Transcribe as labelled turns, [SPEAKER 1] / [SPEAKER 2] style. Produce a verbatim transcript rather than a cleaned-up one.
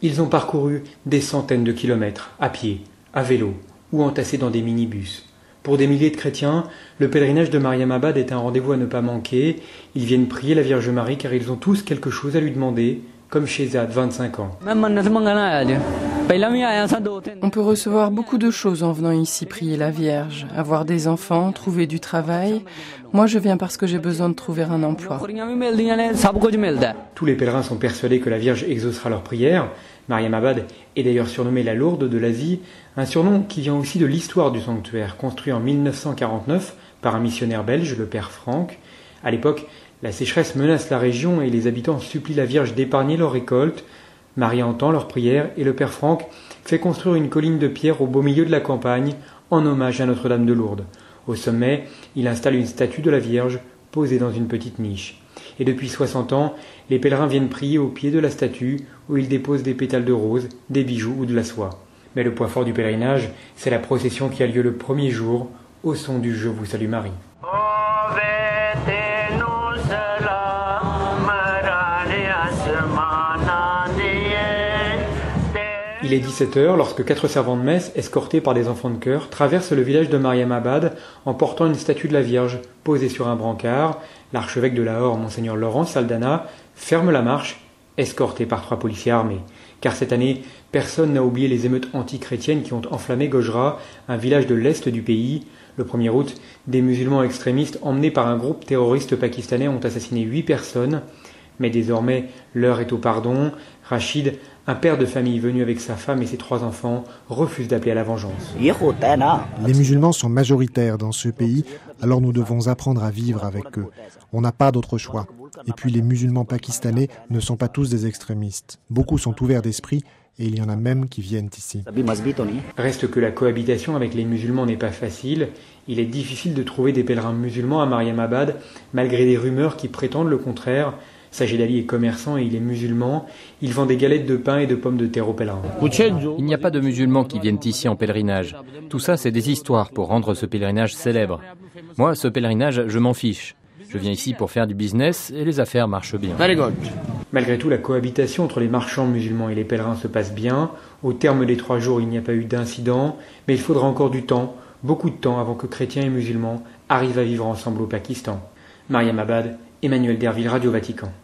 [SPEAKER 1] Ils ont parcouru des centaines de kilomètres, à pied, à vélo ou entassés dans des minibus. Pour des milliers de chrétiens, le pèlerinage de Mariamabad est un rendez-vous à ne pas manquer. Ils viennent prier la Vierge Marie car ils ont tous quelque chose à lui demander, comme Shehzad, vingt-cinq ans.
[SPEAKER 2] On peut recevoir beaucoup de choses en venant ici prier la Vierge, avoir des enfants, trouver du travail. Moi, je viens parce que j'ai besoin de trouver un emploi.
[SPEAKER 1] Tous les pèlerins sont persuadés que la Vierge exaucera leurs prières. Mariamabad est d'ailleurs surnommée la Lourdes de l'Asie, un surnom qui vient aussi de l'histoire du sanctuaire, construit en mille neuf cent quarante-neuf par un missionnaire belge, le père Franck. À l'époque, la sécheresse menace la région et les habitants supplient la Vierge d'épargner leurs récoltes. Marie entend leurs prières et le père Franck fait construire une colline de pierre au beau milieu de la campagne en hommage à Notre-Dame de Lourdes. Au sommet, il installe une statue de la Vierge posée dans une petite niche. Et depuis soixante ans, les pèlerins viennent prier au pied de la statue où ils déposent des pétales de rose, des bijoux ou de la soie. Mais le point fort du pèlerinage, c'est la procession qui a lieu le premier jour au son du Je vous salue Marie. Il est dix-sept heures lorsque quatre servants de messe, escortés par des enfants de chœur, traversent le village de Mariamabad en portant une statue de la Vierge posée sur un brancard. L'archevêque de Lahore, Monseigneur Laurent Saldana, ferme la marche, escorté par trois policiers armés. Car cette année, personne n'a oublié les émeutes anti-chrétiennes qui ont enflammé Gojra, un village de l'est du pays. Le premier août, des musulmans extrémistes emmenés par un groupe terroriste pakistanais ont assassiné huit personnes. Mais désormais, l'heure est au pardon. Rachid, un père de famille venu avec sa femme et ses trois enfants, refuse d'appeler à la vengeance.
[SPEAKER 3] Les musulmans sont majoritaires dans ce pays, alors nous devons apprendre à vivre avec eux. On n'a pas d'autre choix. Et puis les musulmans pakistanais ne sont pas tous des extrémistes. Beaucoup sont ouverts d'esprit et il y en a même qui viennent ici.
[SPEAKER 1] Reste que la cohabitation avec les musulmans n'est pas facile. Il est difficile de trouver des pèlerins musulmans à Mariamabad, malgré des rumeurs qui prétendent le contraire. Sajid Ali est commerçant et il est musulman. Il vend des galettes de pain et de pommes de terre aux pèlerins.
[SPEAKER 4] Il n'y a pas de musulmans qui viennent ici en pèlerinage. Tout ça, c'est des histoires pour rendre ce pèlerinage célèbre. Moi, ce pèlerinage, je m'en fiche. Je viens ici pour faire du business et les affaires marchent bien.
[SPEAKER 1] Malgré tout, la cohabitation entre les marchands musulmans et les pèlerins se passe bien. Au terme des trois jours, il n'y a pas eu d'incident, mais il faudra encore du temps, beaucoup de temps, avant que chrétiens et musulmans arrivent à vivre ensemble au Pakistan. Mariamabad, Emmanuel Derville, Radio Vatican.